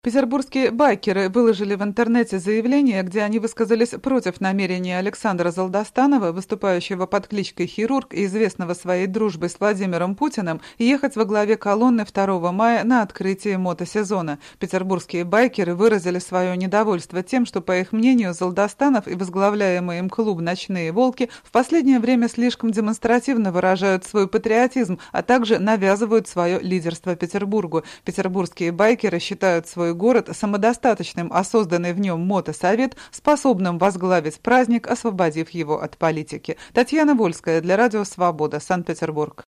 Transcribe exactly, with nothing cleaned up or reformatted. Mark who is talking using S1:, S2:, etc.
S1: Петербургские байкеры выложили в интернете заявление, где они высказались против намерения Александра Золдостанова, выступающего под кличкой «Хирург» и известного своей дружбой с Владимиром Путиным, ехать во главе колонны второго мая на открытие мотосезона. Петербургские байкеры выразили свое недовольство тем, что, по их мнению, Золдостанов и возглавляемый им клуб «Ночные волки» в последнее время слишком демонстративно выражают свой патриотизм, а также навязывают свое лидерство Петербургу. Петербургские байкеры считают свой город самодостаточным, а созданный в нем мотосовет способным возглавить праздник, освободив его от политики. Татьяна Вольская для Радио Свобода, Санкт-Петербург.